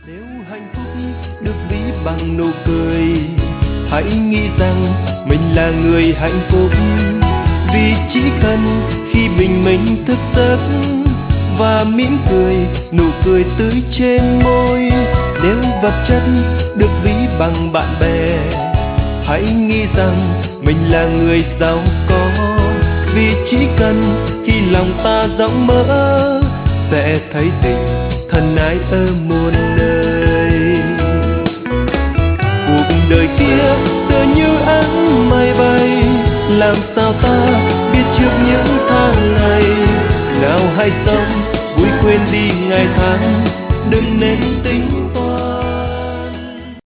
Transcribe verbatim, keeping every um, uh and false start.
Nếu hạnh phúc được ví bằng nụ cười, hãy nghĩ rằng mình là người hạnh phúc. Vì chỉ cần khi bình minh thức giấc và mỉm cười, nụ cười tươi trên môi. Nếu vật chất được ví bằng bạn bè, hãy nghĩ rằng mình là người giàu có. Vì chỉ cần khi lòng ta rộng mở, sẽ thấy tình thân ái ở muôn nơi. Cuộc đời kia tựa như áng mây bay, làm sao ta biết trước những tháng ngày. Nào hãy sống vui quên đi ngày tháng, đừng nên tính